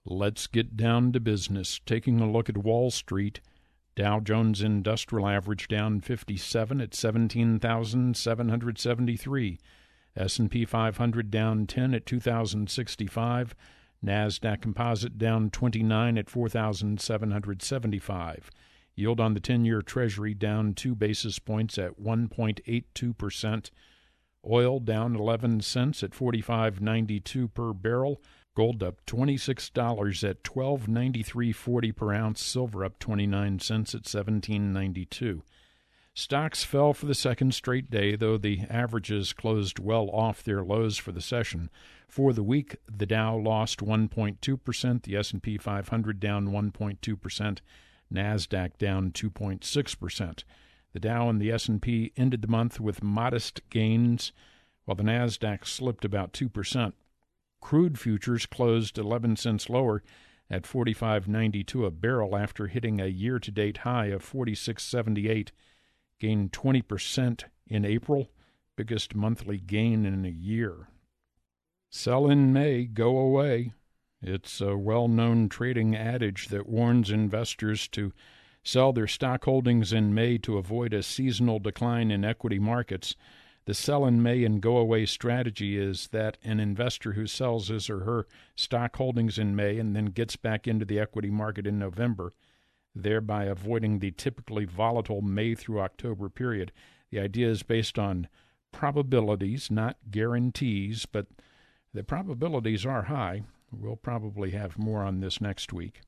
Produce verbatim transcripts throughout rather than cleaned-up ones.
Let's get down to business. Taking a look at Wall Street, Dow Jones Industrial Average down fifty-seven at seventeen thousand seven hundred seventy-three. S and P five hundred down ten at two thousand sixty-five. NASDAQ Composite down twenty-nine at four thousand seven hundred seventy-five. Yield on the ten-year Treasury down two basis points at one point eight two percent. Oil down eleven cents at forty-five ninety-two per barrel. Gold up twenty-six dollars at twelve ninety-three forty per ounce. Silver up twenty-nine cents at seventeen ninety-two. Stocks fell for the second straight day, though the averages closed well off their lows for the session. For the week, the Dow lost one point two percent, the S and P five hundred down one point two percent, NASDAQ down two point six percent. The Dow and the S and P ended the month with modest gains, while the NASDAQ slipped about two percent. Crude futures closed eleven cents lower at forty-five ninety-two a barrel after hitting a year-to-date high of forty-six seventy-eight, gained twenty percent in April, biggest monthly gain in a year. Sell in May, go away. It's a well-known trading adage that warns investors to sell their stock holdings in May to avoid a seasonal decline in equity markets. The sell in May and go away strategy is that an investor who sells his or her stock holdings in May and then gets back into the equity market in November, thereby avoiding the typically volatile May through October period. The idea is based on probabilities, not guarantees, but the probabilities are high. We'll probably have more on this next week.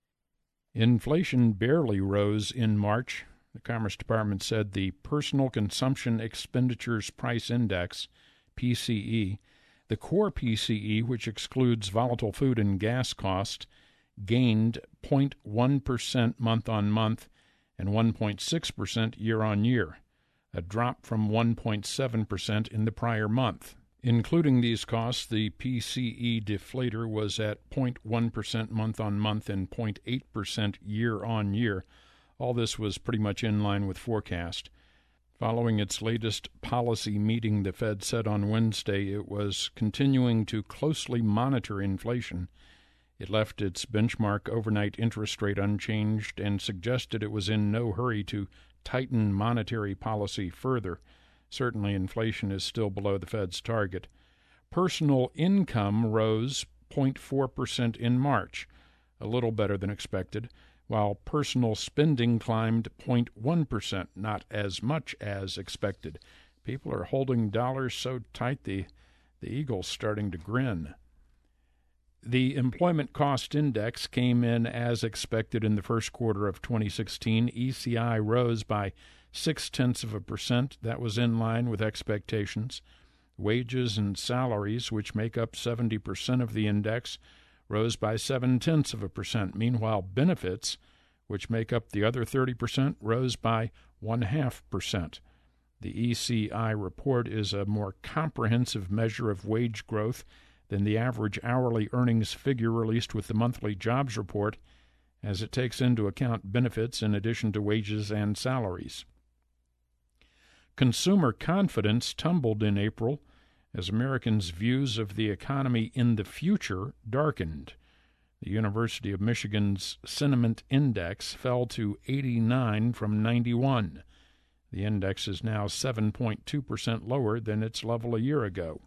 Inflation barely rose in March. The Commerce Department said the Personal Consumption Expenditures Price Index, P C E, the core P C E, which excludes volatile food and gas costs, gained zero point one percent month-on-month and one point six percent year-on-year, a drop from one point seven percent in the prior month. Including these costs, the P C E deflator was at zero point one percent month-on-month and zero point eight percent year-on-year. All this was pretty much in line with forecast. Following its latest policy meeting, the Fed said on Wednesday it was continuing to closely monitor inflation. It left its benchmark overnight interest rate unchanged and suggested it was in no hurry to tighten monetary policy further. Certainly, inflation is still below the Fed's target. Personal income rose zero point four percent in March, a little better than expected, while personal spending climbed zero point one percent, not as much as expected. People are holding dollars so tight the, the eagle's starting to grin. The Employment Cost Index came in as expected in the first quarter of twenty sixteen. E C I rose by six-tenths of a percent. That was in line with expectations. Wages and salaries, which make up seventy percent of the index, rose by seven-tenths of a percent. Meanwhile, benefits, which make up the other thirty percent, rose by one-half percent. The E C I report is a more comprehensive measure of wage growth than the average hourly earnings figure released with the monthly jobs report, as it takes into account benefits in addition to wages and salaries. Consumer confidence tumbled in April as Americans' views of the economy in the future darkened. The University of Michigan's Sentiment Index fell to eighty-nine from ninety-one. The index is now seven point two percent lower than its level a year ago.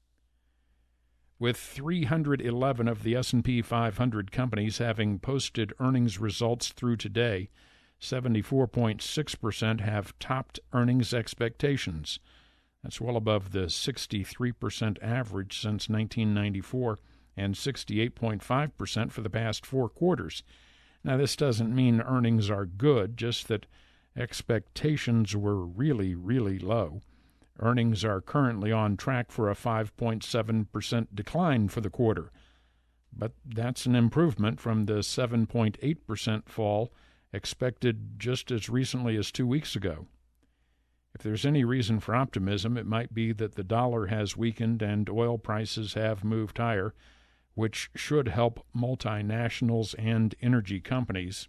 With three hundred eleven of the S and P five hundred companies having posted earnings results through today, seventy-four point six percent have topped earnings expectations. That's well above the sixty-three percent average since nineteen ninety-four and sixty-eight point five percent for the past four quarters. Now, this doesn't mean earnings are good, just that expectations were really, really low. Earnings are currently on track for a five point seven percent decline for the quarter, but that's an improvement from the seven point eight percent fall expected just as recently as two weeks ago. If there's any reason for optimism, it might be that the dollar has weakened and oil prices have moved higher, which should help multinationals and energy companies.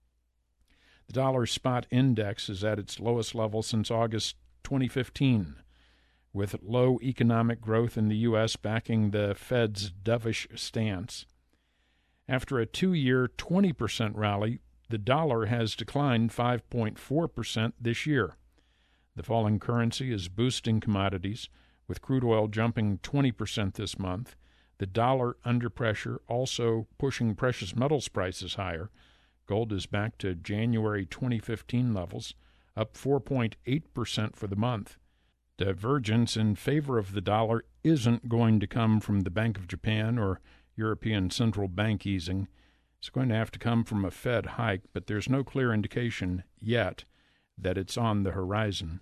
The dollar spot index is at its lowest level since August twenty fifteen, with low economic growth in the U S backing the Fed's dovish stance. After a two-year twenty percent rally, the dollar has declined five point four percent this year. The falling currency is boosting commodities, with crude oil jumping twenty percent this month. The dollar under pressure, also pushing precious metals prices higher. Gold is back to January twenty fifteen levels, up four point eight percent for the month. Divergence in favor of the dollar isn't going to come from the Bank of Japan or European Central Bank easing. It's going to have to come from a Fed hike, but there's no clear indication yet that it's on the horizon.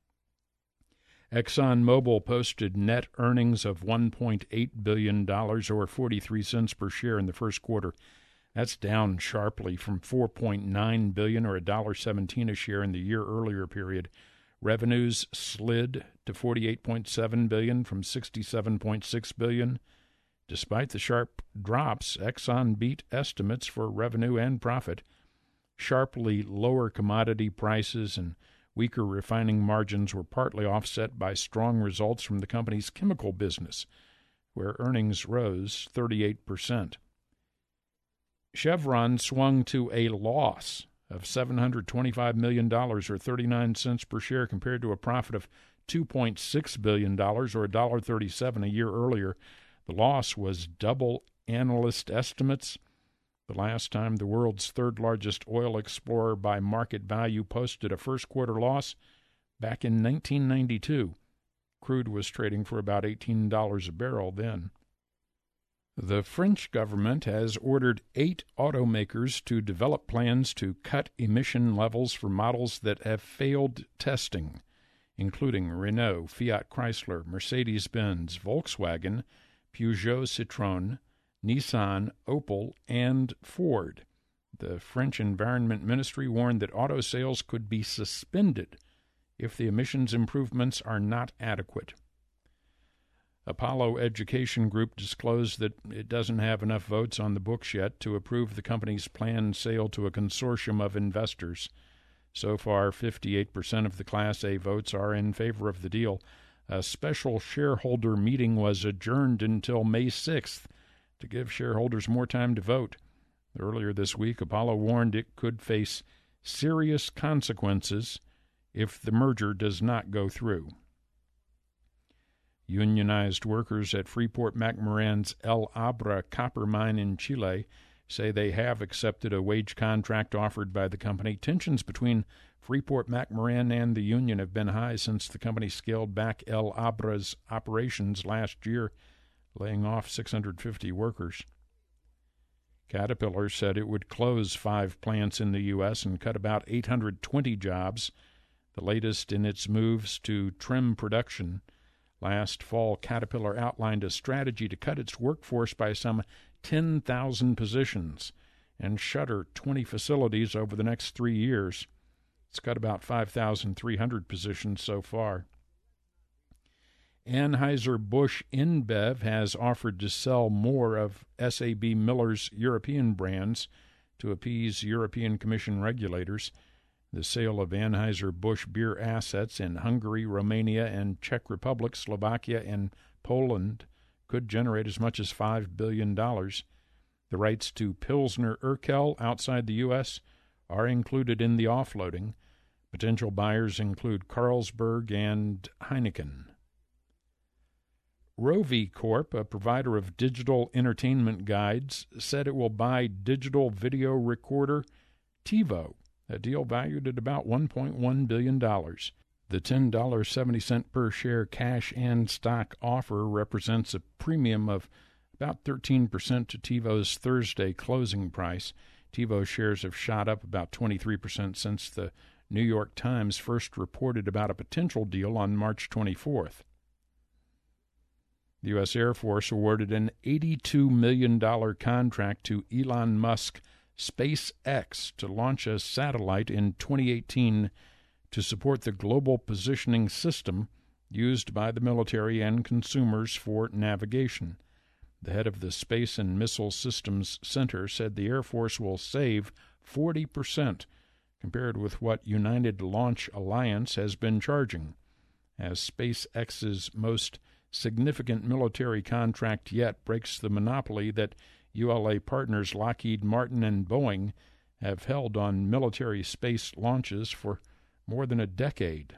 ExxonMobil posted net earnings of one point eight billion dollars or forty-three cents per share in the first quarter. That's down sharply from four point nine billion dollars or one dollar seventeen a share in the year earlier period. Revenues slid to forty-eight point seven billion dollars from sixty-seven point six billion dollars. Despite the sharp drops, Exxon beat estimates for revenue and profit. Sharply lower commodity prices and weaker refining margins were partly offset by strong results from the company's chemical business, where earnings rose thirty-eight percent. Chevron swung to a loss of seven hundred twenty-five million dollars or thirty-nine cents per share compared to a profit of two point six billion dollars or one dollar thirty-seven a year earlier. The loss was double analyst estimates. The last time the world's third-largest oil explorer by market value posted a first-quarter loss back in nineteen ninety-two. Crude was trading for about eighteen dollars a barrel then. The French government has ordered eight automakers to develop plans to cut emission levels for models that have failed testing, including Renault, Fiat Chrysler, Mercedes-Benz, Volkswagen, Peugeot Citroën, Nissan, Opel, and Ford. The French Environment Ministry warned that auto sales could be suspended if the emissions improvements are not adequate. Apollo Education Group disclosed that it doesn't have enough votes on the books yet to approve the company's planned sale to a consortium of investors. So far, fifty-eight percent of the Class A votes are in favor of the deal. A special shareholder meeting was adjourned until May sixth to give shareholders more time to vote. Earlier this week, Apollo warned it could face serious consequences if the merger does not go through. Unionized workers at Freeport-McMoRan's El Abra copper mine in Chile say they have accepted a wage contract offered by the company. Tensions between Freeport-McMoRan and the union have been high since the company scaled back El Abra's operations last year, laying off six hundred fifty workers. Caterpillar said it would close five plants in the U S and cut about eight hundred twenty jobs, the latest in its moves to trim production. Last fall, Caterpillar outlined a strategy to cut its workforce by some ten thousand positions and shutter twenty facilities over the next three years. It's cut about five thousand three hundred positions so far. Anheuser-Busch InBev has offered to sell more of S A B Miller's European brands to appease European Commission regulators. The sale of Anheuser-Busch beer assets in Hungary, Romania, and Czech Republic, Slovakia, and Poland could generate as much as five billion dollars. The rights to Pilsner Urquell outside the U S are included in the offloading. Potential buyers include Carlsberg and Heineken. Rovi Corp, a provider of digital entertainment guides, said it will buy digital video recorder TiVo, a deal valued at about one point one billion dollars. The ten dollars and seventy cents per share cash and stock offer represents a premium of about thirteen percent to TiVo's Thursday closing price. TiVo shares have shot up about twenty-three percent since the New York Times first reported about a potential deal on March twenty-fourth. The U S Air Force awarded an eighty-two million dollars contract to Elon Musk SpaceX to launch a satellite in twenty eighteen to support the global positioning system used by the military and consumers for navigation. The head of the Space and Missile Systems Center said the Air Force will save forty percent compared with what United Launch Alliance has been charging. As SpaceX's most significant military contract yet breaks the monopoly that U L A partners Lockheed Martin and Boeing have held on military space launches for more than a decade.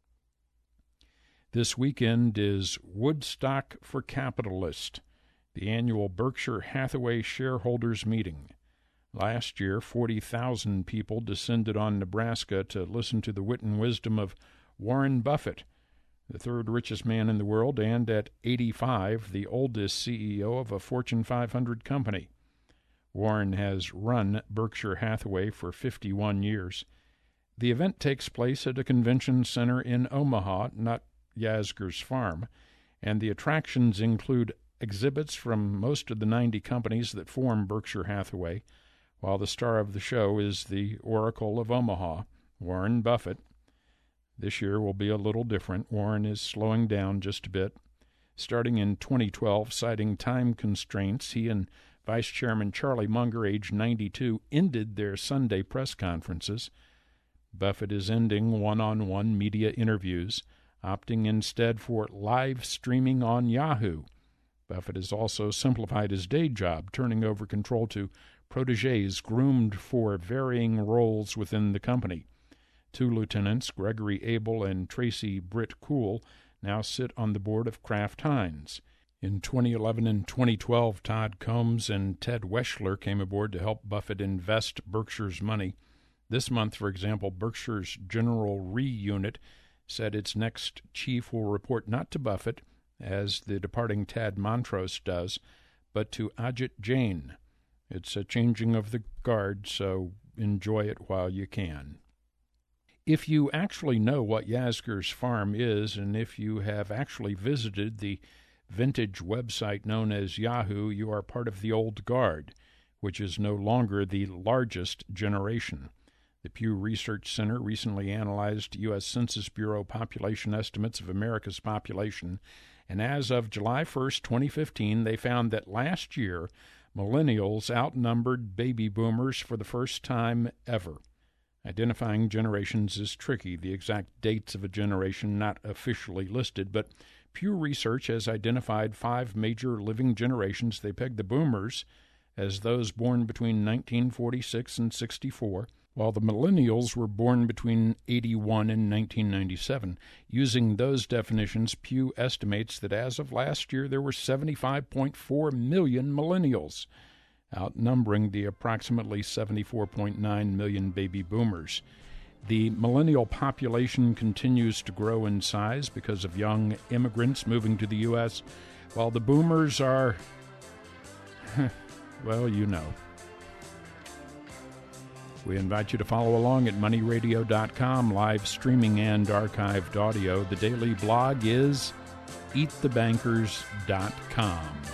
This weekend is Woodstock for Capitalists, the annual Berkshire Hathaway shareholders meeting. Last year, forty thousand people descended on Nebraska to listen to the wit and wisdom of Warren Buffett, the third richest man in the world, and at eighty-five, the oldest C E O of a Fortune five hundred company. Warren has run Berkshire Hathaway for fifty-one years. The event takes place at a convention center in Omaha, not Yasgur's farm, and the attractions include exhibits from most of the ninety companies that form Berkshire Hathaway, while the star of the show is the Oracle of Omaha, Warren Buffett. This year will be a little different. Warren is slowing down just a bit. Starting in twenty twelve, citing time constraints, he and Vice Chairman Charlie Munger, age ninety-two, ended their Sunday press conferences. Buffett is ending one-on-one media interviews, opting instead for live streaming on Yahoo. Buffett has also simplified his day job, turning over control to protégés groomed for varying roles within the company. Two lieutenants, Gregory Abel and Tracy Britt Cool, now sit on the board of Kraft Heinz. In twenty eleven and twenty twelve, Todd Combs and Ted Weschler came aboard to help Buffett invest Berkshire's money. This month, for example, Berkshire's General Re unit said its next chief will report not to Buffett, as the departing Tad Montrose does, but to Ajit Jain. It's a changing of the guard, so enjoy it while you can. If you actually know what Yasgur's farm is, and if you have actually visited the vintage website known as Yahoo, you are part of the old guard, which is no longer the largest generation. The Pew Research Center recently analyzed U S Census Bureau population estimates of America's population, and as of July first, twenty fifteen, they found that last year, millennials outnumbered baby boomers for the first time ever. Identifying generations is tricky, the exact dates of a generation not officially listed, but Pew Research has identified five major living generations. They peg the boomers as those born between nineteen forty-six and sixty-four, while the millennials were born between eighty-one and nineteen ninety-seven. Using those definitions, Pew estimates that as of last year there were seventy-five point four million millennials, outnumbering the approximately seventy-four point nine million baby boomers. The millennial population continues to grow in size because of young immigrants moving to the U S, while the boomers are, well, you know. We invite you to follow along at money radio dot com, live streaming and archived audio. The daily blog is eat the bankers dot com.